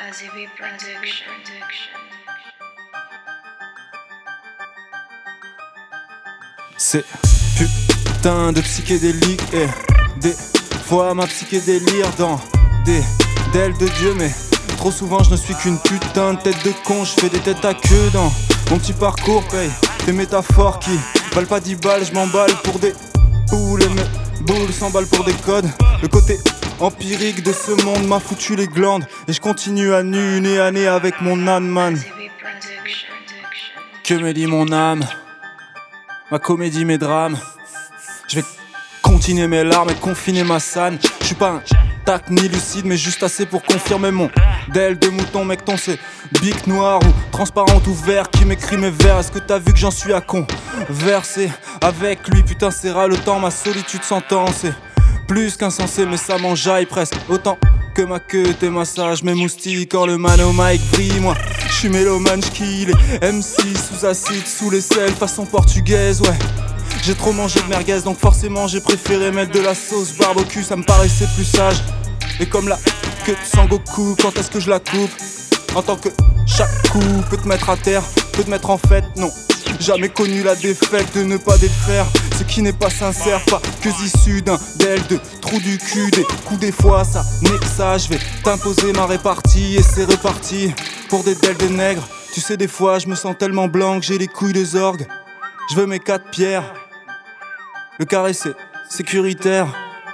AZB Production. C'est putain de psychédélique et des fois ma psychédélire dans des d'ailes de Dieu, mais trop souvent je ne suis qu'une putain de tête de con. Je fais des têtes à queue dans mon petit parcours, paye des métaphores qui valent pas 10 balles. Je m'emballe pour des boules et mes boules s'emballent pour des codes. Le côté empirique de ce monde m'a foutu les glandes et je continue à nu nez à nez avec mon âne, man. AZB Production. Que me dit mon âme? Ma comédie, mes drames. Je vais continuer mes larmes et confiner ma sanne. Je suis pas un tac ni lucide, mais juste assez pour confirmer mon d'aile de mouton. Mec, ton c'est bic noir ou transparent ou vert qui m'écrit mes vers. Est-ce que t'as vu que j'en suis à converser avec lui? Putain, c'est ras le temps, ma solitude s'entend. C'est plus qu'insensé, mais ça m'enjaille presque autant que ma queue, tes massages, mes moustiques. Quand le man au mic brille, moi j'suis mélomane, j'kill les MC sous acide, sous les sels, façon portugaise, ouais. J'ai trop mangé de merguez, donc forcément j'ai préféré mettre de la sauce barbecue, ça me paraissait plus sage. Et comme la queue de Sangoku, quand est-ce que je la coupe? En tant que chaque coup peut te mettre à terre, peut te mettre en fête, non. Jamais connu la défaite de ne pas défaire ce qui n'est pas sincère, pas que issu d'un d'aile de trou du cul. Des coups des fois ça n'est que ça, je vais t'imposer ma répartie et c'est reparti pour des d'ailes de nègres. Tu sais des fois je me sens tellement blanc que j'ai les couilles de zorgue. Je veux mes 4 pierres. Le carré c'est sécuritaire.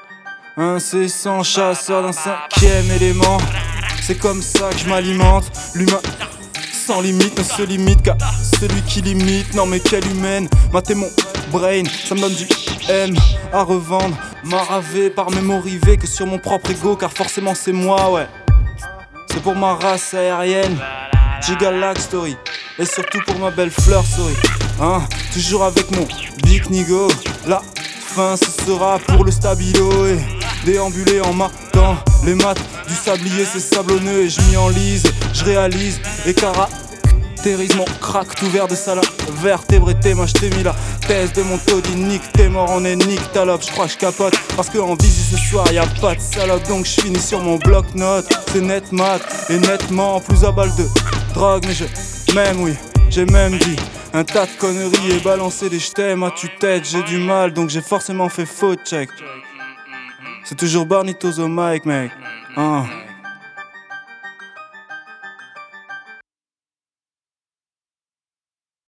Incessant chasseur d'un 5e élément. C'est comme ça que je m'alimente. L'humain sans limite ne se limite qu'à celui qui limite. Non mais quelle humaine, mater mon brain, ça me donne du M à revendre. Maravé par mémorivé que sur mon propre ego, car forcément c'est moi, ouais. C'est pour ma race aérienne, Gigalax Story. Et surtout pour ma belle fleur, sorry. Hein, toujours avec mon big nigo. La fin ce sera pour le stabilo et déambuler en matant les maths du sablier, c'est sablonneux et je m'y enlise, je réalise et caractérise mon crack tout vert de salade vertébré. Moi je t'ai mis la thèse de mon taudis, nique t'es mort, on est nique talope. Je crois que je capote parce que en visu ce soir y'a pas de salope, donc je finis sur mon bloc-notes. C'est net mat et nettement plus à balle de drogue, mais je m'aime, oui, j'ai même dit un tas de conneries et balancé des j't'aime à tue-tête. J'ai du mal donc j'ai forcément fait faute, check. C'est toujours Barnitos au mic, mec.